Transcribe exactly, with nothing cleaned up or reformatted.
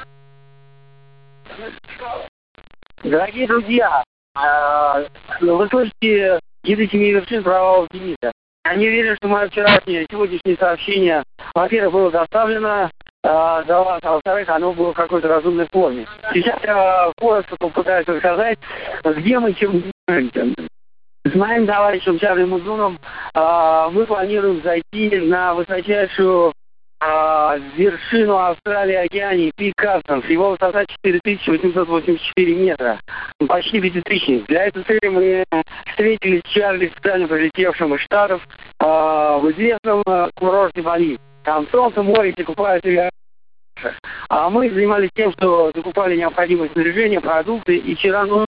Дорогие друзья, вы слышите гиды семи вершин правового оптимиста. Я не верю, что мое вчерашнее, сегодняшнее сообщение, во-первых, было доставлено э, до вас, а во-вторых, оно было в какой-то разумной форме. Сейчас я коротко попытаюсь рассказать, где мы чем занимаемся. С моим товарищем Чарлем Мудуном э, мы планируем зайти на высочайшую э, вершину Австралии, Океании, пик Карстенс. Его высота четыре тысячи восемьсот восемьдесят четыре метра, почти пятитысячник. Для этой цели мы встретились с Чарли, специально прилетевшим из Штатов, э, в известном э, курорте Бали. Там солнце, море, все купаются. А мы занимались тем, что закупали необходимое снаряжение, продукты, и вчера